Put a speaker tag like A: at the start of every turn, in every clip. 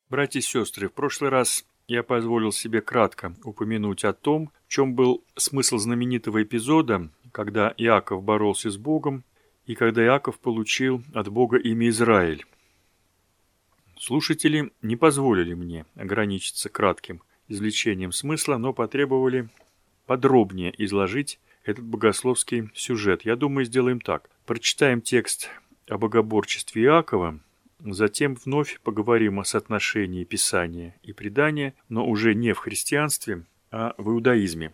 A: Братья и сестры, в прошлый раз я позволил себе кратко упомянуть о том, в чем был смысл знаменитого эпизода, когда Иаков боролся с Богом и когда Иаков получил от Бога имя Израиль. Слушатели не позволили мне ограничиться кратким извлечением смысла, но потребовали подробнее изложить этот богословский сюжет. Я думаю, сделаем так. Прочитаем текст о богоборчестве Иакова, затем вновь поговорим о соотношении Писания и предания, но уже не в христианстве, а в иудаизме.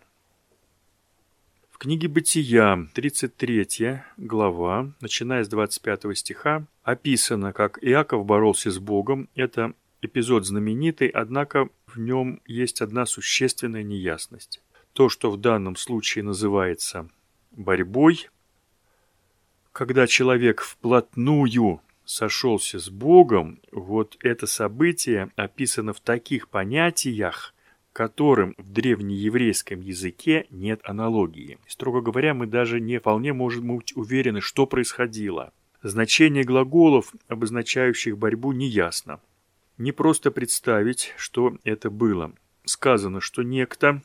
A: В книге Бытия, 33 глава, начиная с 25 стиха, описано, как Иаков боролся с Богом. Это эпизод знаменитый, однако в нем есть одна существенная неясность. То, что в данном случае называется борьбой, когда человек вплотную сошелся с Богом, вот это событие описано в таких понятиях, которым в древнееврейском языке нет аналогии. Строго говоря, мы даже не вполне можем быть уверены, что происходило. Значение глаголов, обозначающих борьбу, неясно. Не просто представить, что это было. Сказано, что некто,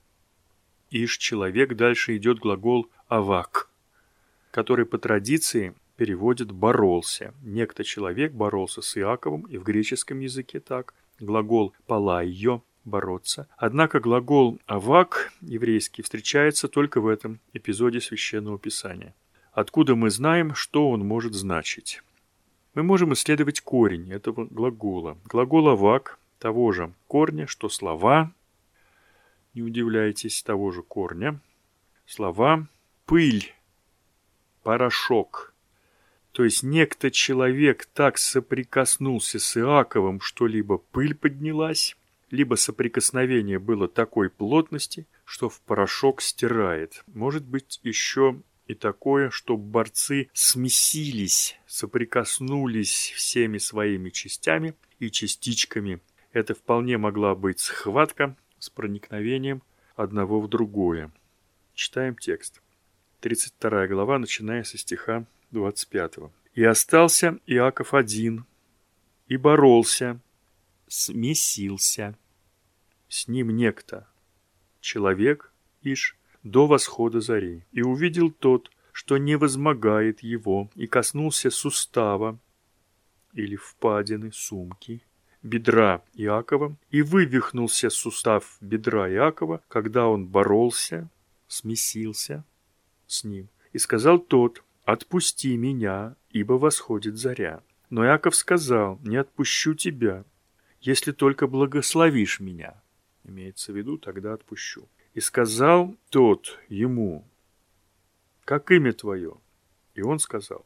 A: человек, дальше идет глагол «авак», который по традиции переводит «боролся». Некто человек боролся с Иаковом, и в греческом языке так. Глагол «палайо» – бороться. Однако глагол «авак» еврейский встречается только в этом эпизоде Священного Писания. Откуда мы знаем, что он может значить? Мы можем исследовать корень этого глагола. Глагол «авак» того же корня, что слова, не удивляйтесь, того же корня. Слова «пыль», «порошок». То есть некто человек так соприкоснулся с Иаковом, что либо пыль поднялась, либо соприкосновение было такой плотности, что в порошок стирает. Может быть еще и такое, что борцы смесились, соприкоснулись всеми своими частями и частичками. Это вполне могла быть схватка с проникновением одного в другое. Читаем текст. 32 глава, начиная со стиха 25. «И остался Иаков один, и боролся, смесился. С ним некто, человек, до восхода зари. И увидел тот, что не возмогает его, и коснулся сустава, или впадины, сумки, бедра Иакова, и вывихнулся сустав бедра Иакова, когда он боролся, смесился с ним. И сказал тот: «Отпусти меня, ибо восходит заря». Но Иаков сказал: «Не отпущу тебя, если только благословишь меня». Имеется в виду, тогда отпущу. И сказал тот ему: «Как имя твое?» И он сказал: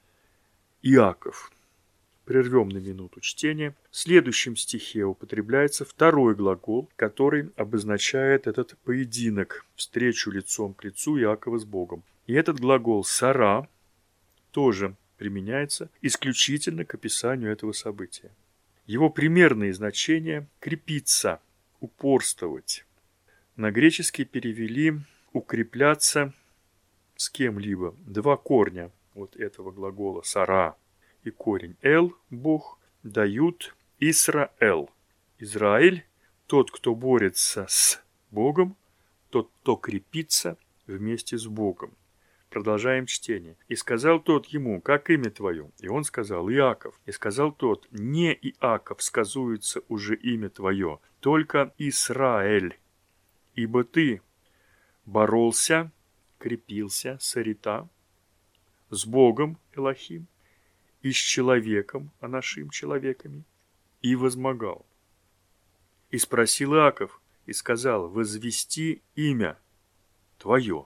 A: «Иаков». Прервем на минуту чтение. В следующем стихе употребляется второй глагол, который обозначает этот поединок, встречу лицом к лицу Иакова с Богом. И этот глагол «сара» тоже применяется исключительно к описанию этого события. Его примерные значения – крепиться, упорствовать. На греческий перевели «укрепляться» с кем-либо. Два корня вот этого глагола «сара» и корень «эл» – Бог дают «Исраэл». Израиль – тот, кто борется с Богом, тот, кто крепится вместе с Богом. Продолжаем чтение. «И сказал тот ему: как имя твое?» И он сказал: «Иаков». И сказал тот: «Не Иаков сказуется уже имя твое, только Исраэль. Ибо ты боролся, крепился, сарита, с Богом, Элохим, и с человеком, анашим человеками, и возмогал». И спросил Иаков, и сказал: «Возвести имя твое».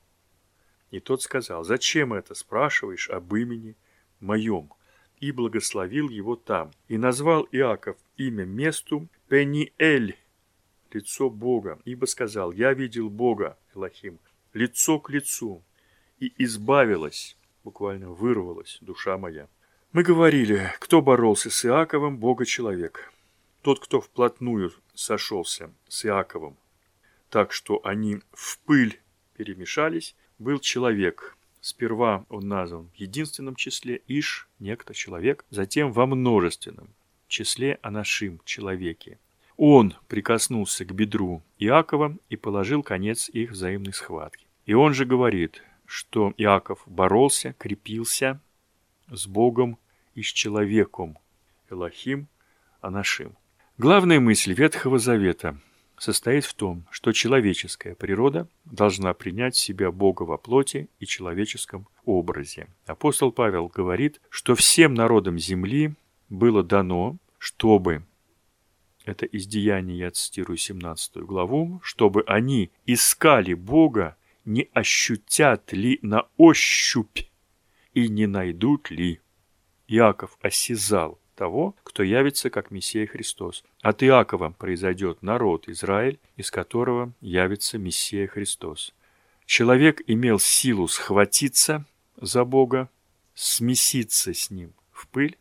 A: И тот сказал: «Зачем это спрашиваешь об имени моем?» И благословил его там. И назвал Иаков имя месту Пениэль, лицо Бога, ибо сказал: «Я видел Бога, Элохим, лицо к лицу, и избавилась», буквально вырвалась душа моя. Мы говорили, кто боролся с Иаковом, Бога-человек. Тот, кто вплотную сошелся с Иаковом, так что они в пыль перемешались, был человек. Сперва он назван в единственном числе некто человек, затем во множественном числе анашим, человеке. Он прикоснулся к бедру Иакова и положил конец их взаимной схватке. И он же говорит, что Иаков боролся, крепился с Богом и с человеком. Элохим, анашим. Главная мысль Ветхого Завета состоит в том, что человеческая природа должна принять в себя Бога во плоти и человеческом образе. Апостол Павел говорит, что всем народам земли было дано, чтобы, это из Деяний, я цитирую 17 главу, чтобы они искали Бога, не ощутят ли на ощупь и не найдут ли. Иаков осязал того, кто явится как Мессия Христос. От Иакова произойдет народ Израиль, из которого явится Мессия Христос. Человек имел силу схватиться за Бога, смеситься с Ним в пыль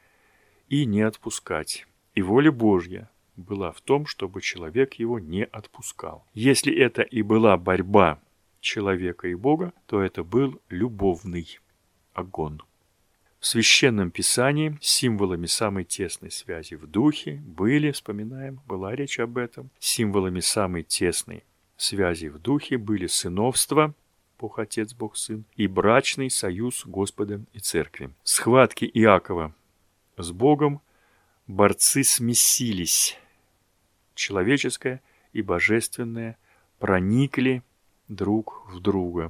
A: и не отпускать. И воля Божья была в том, чтобы человек его не отпускал. Если это и была борьба человека и Бога, то это был любовный огонь. В Священном Писании символами самой тесной связи в духе были, вспоминаем, была речь об этом, символами самой тесной связи в духе были сыновство, Бог Отец, Бог Сын, и брачный союз Господа и Церкви. В схватке Иакова с Богом борцы смесились. Человеческое и божественное проникли друг в друга.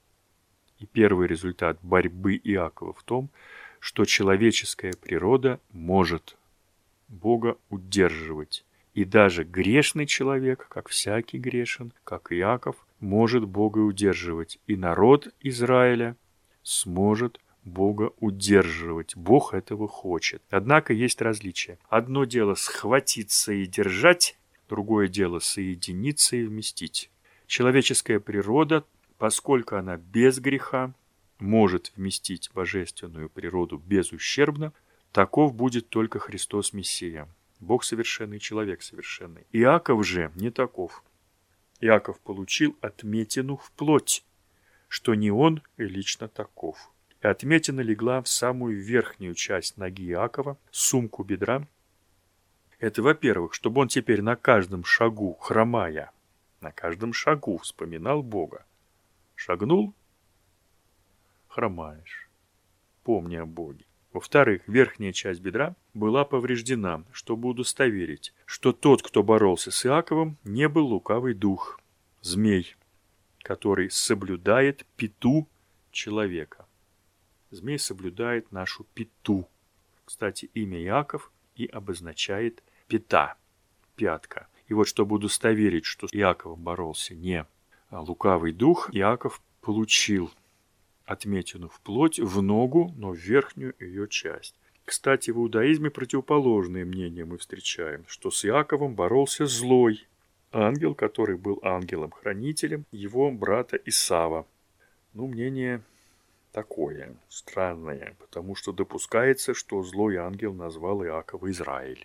A: И первый результат борьбы Иакова в том, что человеческая природа может Бога удерживать. И даже грешный человек, как всякий грешен, как Иаков, может Бога удерживать. И народ Израиля сможет Бога удерживать. Бог этого хочет. Однако есть различия. Одно дело схватиться и держать, другое дело соединиться и вместить. Человеческая природа, поскольку она без греха, может вместить божественную природу безущербно, таков будет только Христос Мессия. Бог совершенный, человек совершенный. Иаков же не таков. Иаков получил отметину в плоть, что не он и лично таков. И отметина легла в самую верхнюю часть ноги Иакова, сумку бедра. Это, во-первых, чтобы он теперь на каждом шагу, хромая, на каждом шагу вспоминал Бога. Шагнул — хромаешь, помни о Боге. Во-вторых, верхняя часть бедра была повреждена, чтобы удостоверить, что тот, кто боролся с Иаковом, не был лукавый дух, змей, который соблюдает пяту человека. Змей соблюдает нашу пяту. Кстати, имя Иаков и обозначает пята, пятка. И вот, чтобы удостоверить, что с Иаковом боролся не лукавый дух, Иаков получил отметину в плоть, в ногу, но в верхнюю ее часть. Кстати, в иудаизме противоположное мнение мы встречаем, что с Иаковом боролся злой ангел, который был ангелом-хранителем его брата Исава. Мнение такое, странное, потому что допускается, что злой ангел назвал Иакова Израиль,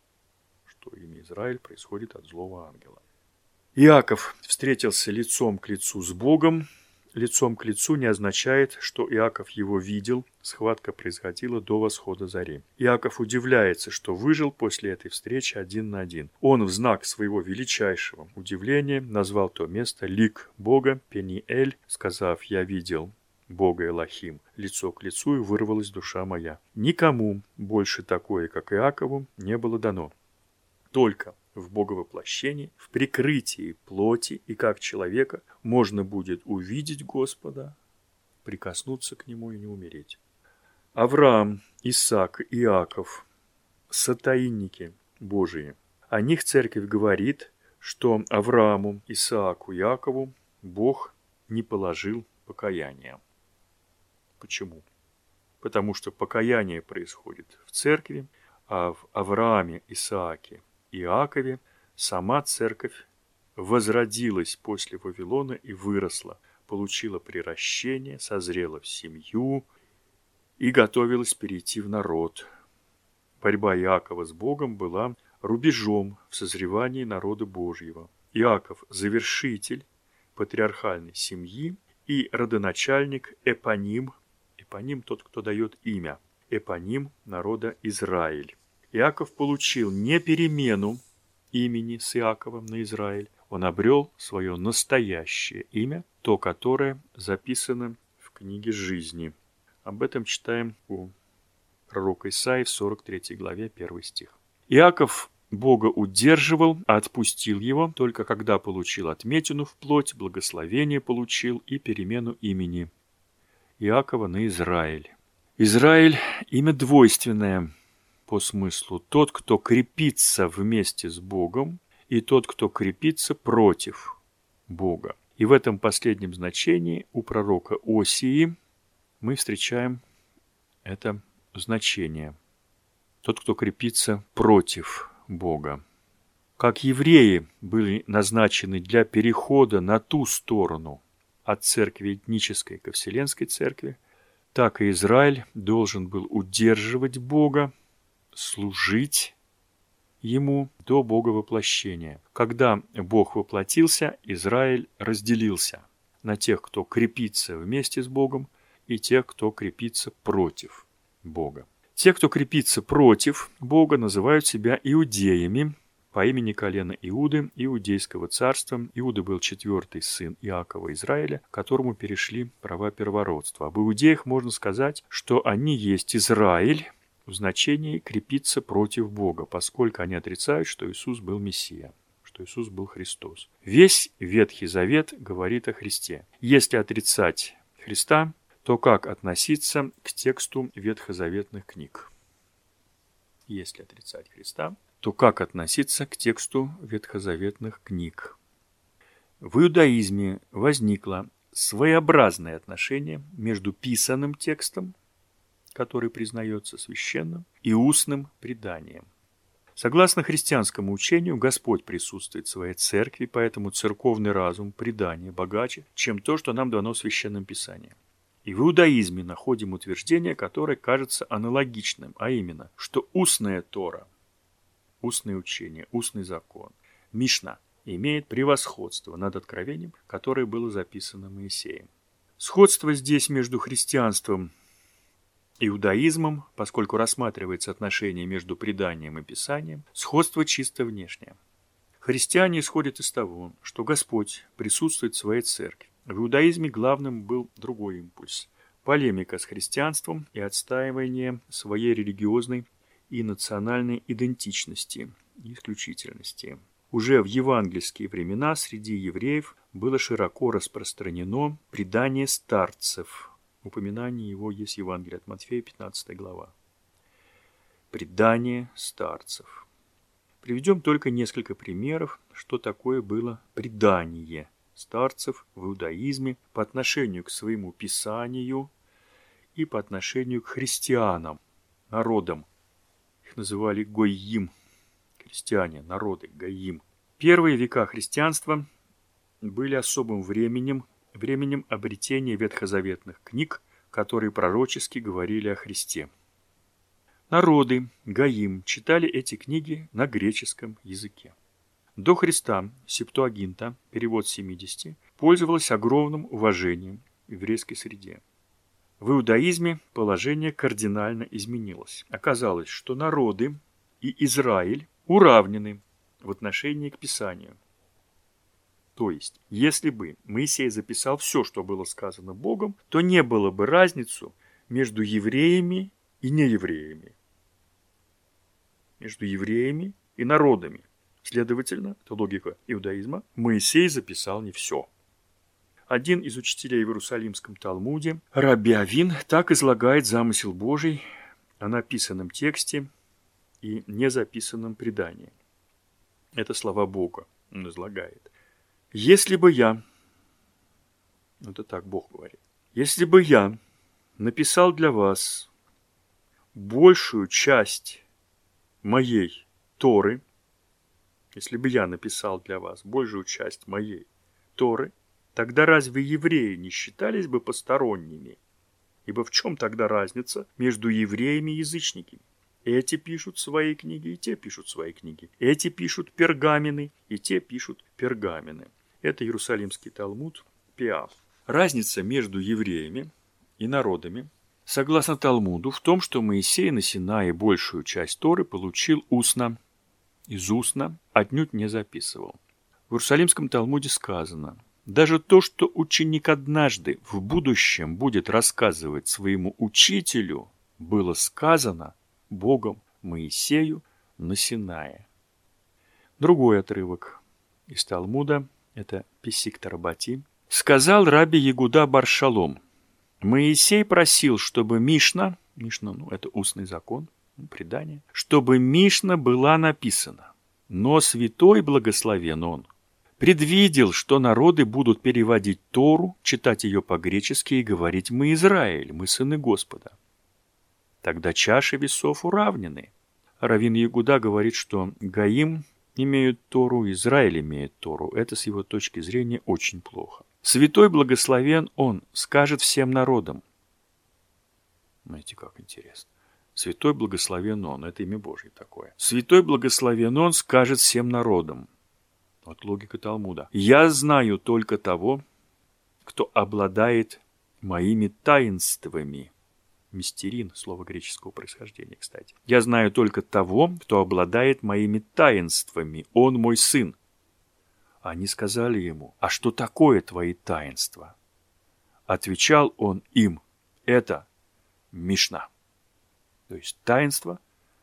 A: что имя Израиль происходит от злого ангела. Иаков встретился лицом к лицу с Богом. Лицом к лицу не означает, что Иаков его видел, схватка происходила до восхода зари. Иаков удивляется, что выжил после этой встречи один на один. Он в знак своего величайшего удивления назвал то место лик Бога, Пениэль, сказав: «Я видел Бога Элохим, лицо к лицу, и вырвалась душа моя». Никому больше такое, как Иакову, не было дано. Только в Боговоплощении, в прикрытии плоти и как человека можно будет увидеть Господа, прикоснуться к Нему и не умереть. Авраам, Исаак, Иаков – сотаинники Божии. О них Церковь говорит, что Аврааму, Исааку, Иакову Бог не положил покаяния. Почему? Потому что покаяние происходит в Церкви, а в Аврааме, Исааке, Иакове сама Церковь возродилась после Вавилона и выросла, получила приращение, созрела в семью и готовилась перейти в народ. Борьба Иакова с Богом была рубежом в созревании народа Божьего. Иаков – завершитель патриархальной семьи и родоначальник эпоним. Эпоним – тот, кто дает имя. Эпоним народа Израиль. Иаков получил не перемену имени с Иаковом на Израиль, он обрел свое настоящее имя, то, которое записано в книге жизни. Об этом читаем у пророка Исаии в 43 главе, 1 стих. Иаков Бога удерживал, а отпустил его, только когда получил отметину в плоть, благословение получил и перемену имени Иакова на Израиль. Израиль – имя двойственное по смыслу. Тот, кто крепится вместе с Богом, и тот, кто крепится против Бога. И в этом последнем значении у пророка Осии мы встречаем это значение. Тот, кто крепится против Бога. Как евреи были назначены для перехода на ту сторону от церкви этнической ко Вселенской церкви, так и Израиль должен был удерживать Бога, служить Ему до Боговоплощения. Когда Бог воплотился, Израиль разделился на тех, кто крепится вместе с Богом, и тех, кто крепится против Бога. Те, кто крепится против Бога, называют себя иудеями по имени колена Иуды, Иудейского царства. Иуда был 4-й сын Иакова Израиля, которому перешли права первородства. Об иудеях можно сказать, что они есть Израиль в значении крепиться против Бога, поскольку они отрицают, что Иисус был Мессия, что Иисус был Христос. Весь Ветхий Завет говорит о Христе. Если отрицать Христа, то как относиться к тексту ветхозаветных книг? Если отрицать Христа, то как относиться к тексту ветхозаветных книг? В иудаизме возникло своеобразное отношение между писанным текстом, который признается священным, и устным преданием. Согласно христианскому учению, Господь присутствует в своей церкви, поэтому церковный разум, предание богаче, чем то, что нам дано в Священном Писании. И в иудаизме находим утверждение, которое кажется аналогичным, а именно, что устная Тора, устное учение, устный закон, Мишна, имеет превосходство над откровением, которое было записано Моисеем. Сходство здесь между христианством и иудаизмом, поскольку рассматривается отношение между преданием и писанием, сходство чисто внешнее. Христиане исходят из того, что Господь присутствует в своей церкви. В иудаизме главным был другой импульс – полемика с христианством и отстаивание своей религиозной и национальной идентичности и исключительности. Уже в евангельские времена среди евреев было широко распространено предание старцев. Упоминание его есть в Евангелии от Матфея, 15 глава. Предание старцев. Приведем только несколько примеров, что такое было предание старцев в иудаизме по отношению к своему писанию и по отношению к христианам, народам. Их называли гойим, христиане, народы, гойим. Первые века христианства были особым временем обретения ветхозаветных книг, которые пророчески говорили о Христе. Народы, гаим, читали эти книги на греческом языке. До Христа Септуагинта, перевод 70, пользовалась огромным уважением в еврейской среде. В иудаизме положение кардинально изменилось. Оказалось, что народы и Израиль уравнены в отношении к Писанию. То есть, если бы Моисей записал все, что было сказано Богом, то не было бы разницы между евреями и неевреями, между евреями и народами. Следовательно, это логика иудаизма, Моисей записал не все. Один из учителей в Иерусалимском Талмуде, Раби Авин, так излагает замысел Божий о написанном тексте и незаписанном предании. Это слова Бога он излагает. Если бы я, это так Бог говорит, если бы я написал для вас большую часть моей Торы, если бы я написал для вас большую часть моей Торы, тогда разве евреи не считались бы посторонними? Ибо в чем тогда разница между евреями и язычниками? Эти пишут свои книги, и те пишут свои книги. Эти пишут пергамены, и те пишут пергамены. Это Иерусалимский Талмуд, Пиа. Разница между евреями и народами согласно Талмуду, в том, что Моисей на Синае большую часть Торы получил устно, из устно, отнюдь не записывал. В Иерусалимском Талмуде сказано: даже то, что ученик однажды в будущем будет рассказывать своему учителю, было сказано Богом Моисею на Синае. Другой отрывок из Талмуда, это Песикта Рабати. Сказал раби Ягуда бар Шалом: Моисей просил, чтобы Мишна, это устный закон, предание, чтобы Мишна была написана. Но святой, благословен он, предвидел, что народы будут переводить Тору, читать ее по-гречески и говорить: мы Израиль, мы сыны Господа. Тогда чаши весов уравнены. Раввин Ягуда говорит, что Гаим имеют Тору, Израиль имеет Тору. Это с его точки зрения очень плохо. Святой благословен он, скажет всем народам. Знаете, как интересно. Святой благословен он, это имя Божье такое. Святой благословен он, скажет всем народам. Вот логика Талмуда. Я знаю только того, кто обладает моими таинствами. Мистерин, слово греческого происхождения, кстати. Я знаю только того, кто обладает моими таинствами. Он мой сын. Они сказали ему: а что такое твои таинства? Отвечал он им: это Мишна. То есть таинство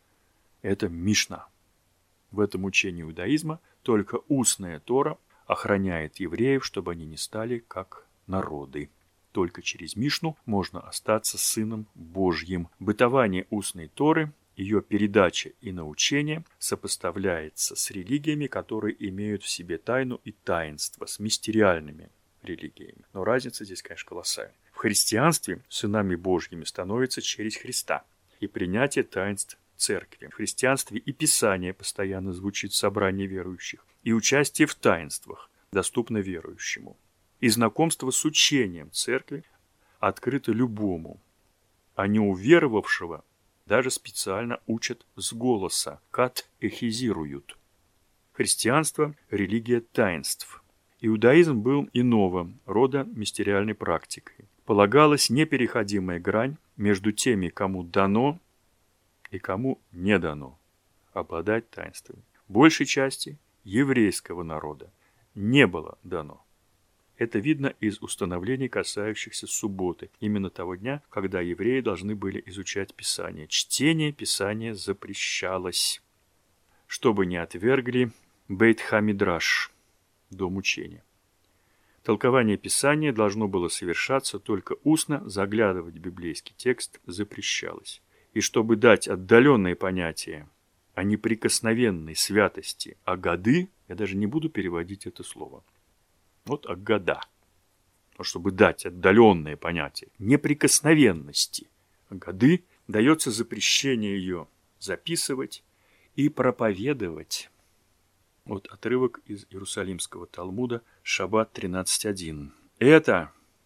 A: – это Мишна. В этом учении иудаизма только устная Тора охраняет евреев, чтобы они не стали как народы. Только через Мишну можно остаться сыном Божьим. Бытование устной Торы, ее передача и научение сопоставляется с религиями, которые имеют в себе тайну и таинство, с мистериальными религиями. Но разница здесь, конечно, колоссальная. В христианстве сынами Божьими становятся через Христа и принятие таинств церкви. В христианстве и Писание постоянно звучит в собрании верующих, и участие в таинствах доступно верующему. И знакомство с учением церкви открыто любому, а не уверовавшего даже специально учат с голоса, катехизируют. Христианство – религия таинств. Иудаизм был иного рода мистериальной практикой. Полагалась непереходимая грань между теми, кому дано и кому не дано обладать таинствами. Большей части еврейского народа не было дано. Это видно из установлений, касающихся субботы, именно того дня, когда евреи должны были изучать Писание. Чтение Писания запрещалось, чтобы не отвергли Бейт-Ха-Мидраш, дом учения. Толкование Писания должно было совершаться только устно, заглядывать в библейский текст запрещалось. И чтобы дать отдаленное понятие о неприкосновенной святости Агады, я даже не буду переводить это слово. Вот Агада. Но чтобы дать отдаленное понятие неприкосновенности Агады, дается запрещение ее записывать и проповедовать. Вот отрывок из Иерусалимского Талмуда, Шаббат 13.1. Это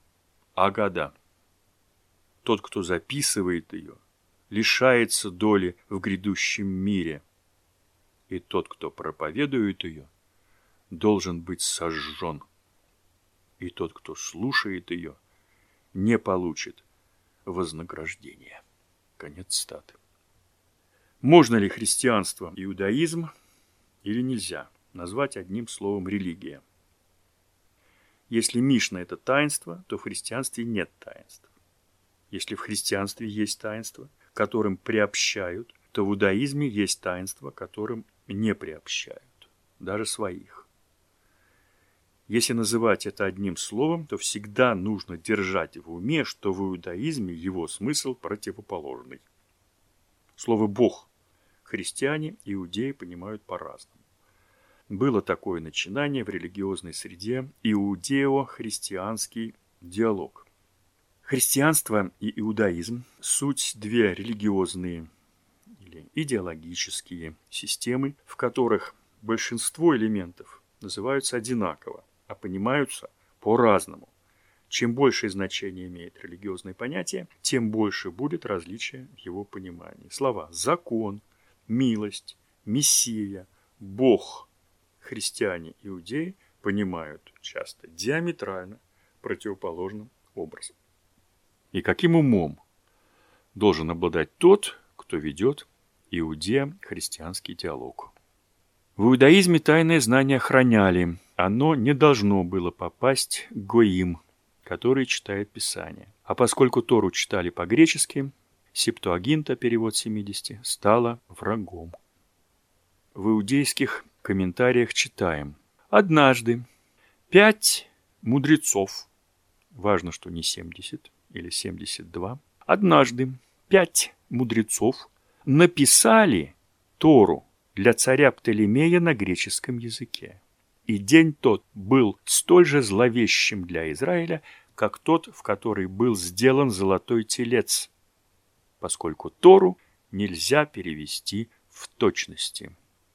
A: Агада. Тот, кто записывает ее, лишается доли в грядущем мире. И тот, кто проповедует ее, должен быть сожжен. И тот, кто слушает ее, не получит вознаграждения. Конец цитаты. Можно ли христианство, иудаизм или нельзя назвать одним словом религия? Если Мишна – это таинство, то в христианстве нет таинств. Если в христианстве есть таинство, которым приобщают, то в иудаизме есть таинства, которым не приобщают, даже своих. Если называть это одним словом, то всегда нужно держать в уме, что в иудаизме его смысл противоположный. Слово «Бог» христиане и иудеи понимают по-разному. Было такое начинание в религиозной среде – иудео-христианский диалог. Христианство и иудаизм – суть две религиозные или идеологические системы, в которых большинство элементов называются одинаково, а понимаются по-разному. Чем большее значение имеет религиозное понятие, тем больше будет различия в его понимании. Слова «закон», «милость», «мессия», «бог» христиане и иудеи понимают часто диаметрально противоположным образом. И каким умом должен обладать тот, кто ведет иудео-христианский диалог. В иудаизме тайное знание охраняли. Оно не должно было попасть к гоим, который читает Писание. А поскольку Тору читали по-гречески, Септуагинта, перевод 70, стала врагом. В иудейских комментариях читаем: однажды 5 мудрецов, важно, что не 70 или 72, однажды 5 мудрецов написали Тору для царя Птолемея на греческом языке. И день тот был столь же зловещим для Израиля, как тот, в который был сделан золотой телец, поскольку Тору нельзя перевести в точности.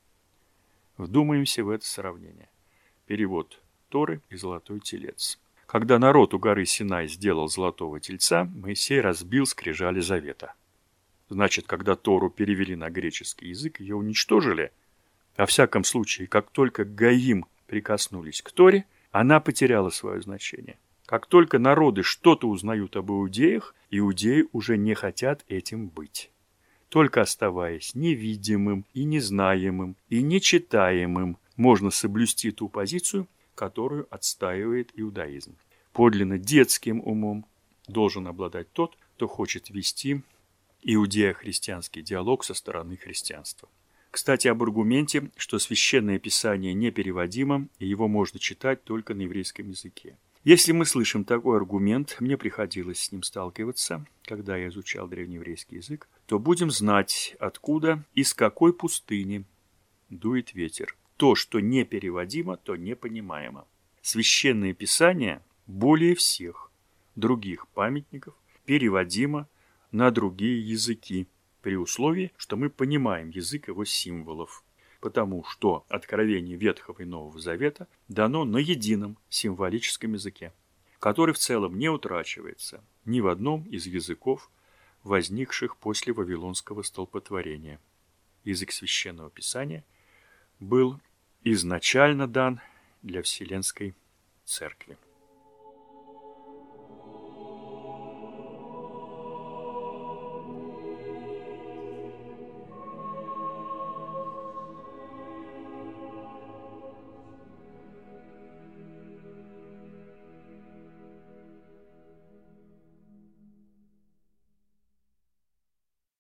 A: Вдумаемся в это сравнение. Перевод Торы и золотой телец. Когда народ у горы Синай сделал золотого тельца, Моисей разбил скрижали завета. Значит, когда Тору перевели на греческий язык, ее уничтожили. Во всяком случае, как только гаим прикоснулись к Торе, она потеряла свое значение. Как только народы что-то узнают об иудеях, иудеи уже не хотят этим быть. Только оставаясь невидимым и незнаемым и нечитаемым, можно соблюсти ту позицию, которую отстаивает иудаизм. Подлинно детским умом должен обладать тот, кто хочет вести иудео-христианский диалог со стороны христианства. Кстати, об аргументе, что Священное Писание непереводимо, и его можно читать только на еврейском языке. Если мы слышим такой аргумент, мне приходилось с ним сталкиваться, когда я изучал древнееврейский язык, то будем знать, откуда и с какой пустыни дует ветер. То, что непереводимо, то непонимаемо. Священное Писание более всех других памятников переводимо на другие языки, при условии, что мы понимаем язык его символов, потому что откровение Ветхого и Нового Завета дано на едином символическом языке, который в целом не утрачивается ни в одном из языков, возникших после Вавилонского столпотворения. Язык Священного Писания был изначально дан для Вселенской Церкви.